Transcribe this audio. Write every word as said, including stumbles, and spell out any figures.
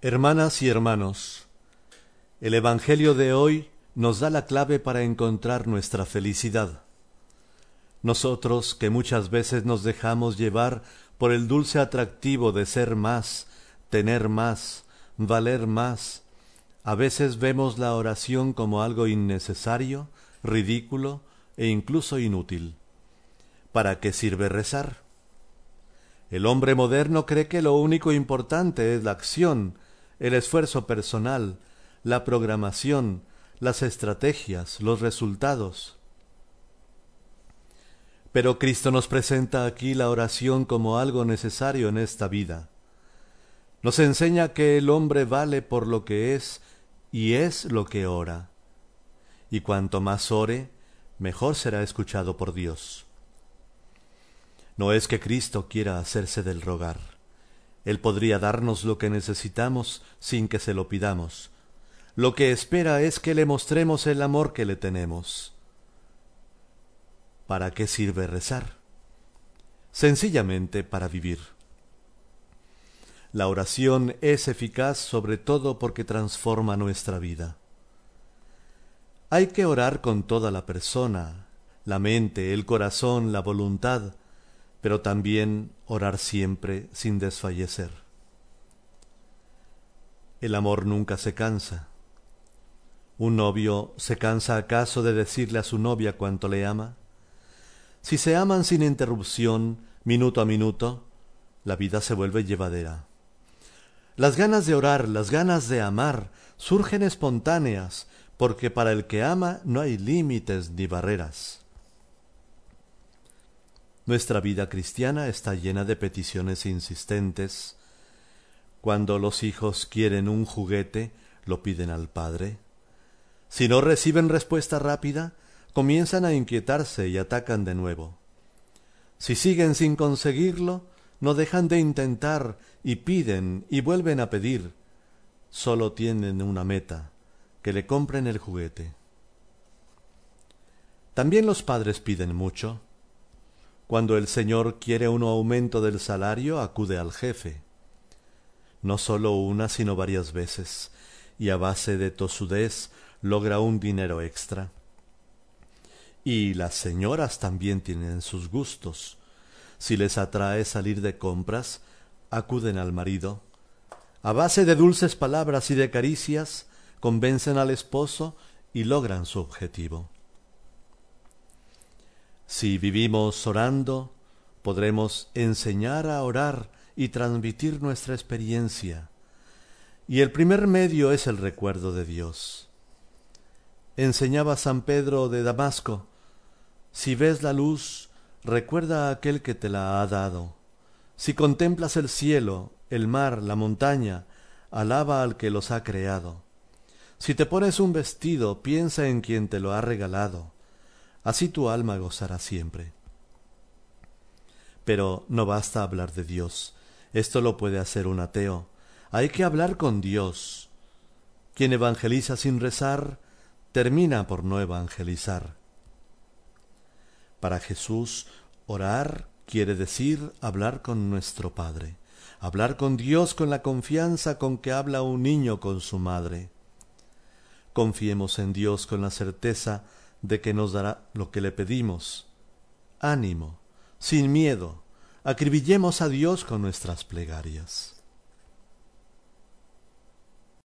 Hermanas y hermanos, el Evangelio de hoy nos da la clave para encontrar nuestra felicidad. Nosotros, que muchas veces nos dejamos llevar por el dulce atractivo de ser más, tener más, valer más, a veces vemos la oración como algo innecesario, ridículo e incluso inútil. ¿Para qué sirve rezar? El hombre moderno cree que lo único importante es la acción, el esfuerzo personal, la programación, las estrategias, los resultados. Pero Cristo nos presenta aquí la oración como algo necesario en esta vida. Nos enseña que el hombre vale por lo que es y es lo que ora. Y cuanto más ore, mejor será escuchado por Dios. No es que Cristo quiera hacerse del rogar. Él podría darnos lo que necesitamos sin que se lo pidamos. Lo que espera es que le mostremos el amor que le tenemos. ¿Para qué sirve rezar? Sencillamente para vivir. La oración es eficaz sobre todo porque transforma nuestra vida. Hay que orar con toda la persona, la mente, el corazón, la voluntad, pero también orar siempre sin desfallecer. El amor nunca se cansa. ¿Un novio se cansa acaso de decirle a su novia cuánto le ama? Si se aman sin interrupción, minuto a minuto, la vida se vuelve llevadera. Las ganas de orar, las ganas de amar, surgen espontáneas, porque para el que ama no hay límites ni barreras. Nuestra vida cristiana está llena de peticiones insistentes. Cuando los hijos quieren un juguete, lo piden al padre. Si no reciben respuesta rápida, comienzan a inquietarse y atacan de nuevo. Si siguen sin conseguirlo, no dejan de intentar y piden y vuelven a pedir. Solo tienen una meta, que le compren el juguete. También los padres piden mucho. Cuando el Señor quiere un aumento del salario, acude al jefe. No solo una, sino varias veces, y a base de tosudez logra un dinero extra. Y las señoras también tienen sus gustos. Si les atrae salir de compras, acuden al marido. A base de dulces palabras y de caricias, convencen al esposo y logran su objetivo. Si vivimos orando, podremos enseñar a orar y transmitir nuestra experiencia. Y el primer medio es el recuerdo de Dios. Enseñaba San Pedro de Damasco: si ves la luz, recuerda a aquel que te la ha dado. Si contemplas el cielo, el mar, la montaña, alaba al que los ha creado. Si te pones un vestido, piensa en quien te lo ha regalado. Así tu alma gozará siempre. Pero no basta hablar de Dios. Esto lo puede hacer un ateo. Hay que hablar con Dios. Quien evangeliza sin rezar, termina por no evangelizar. Para Jesús, orar quiere decir hablar con nuestro Padre. Hablar con Dios con la confianza con que habla un niño con su madre. Confiemos en Dios con la certeza de que nos dará lo que le pedimos. Ánimo, sin miedo, acribillemos a Dios con nuestras plegarias.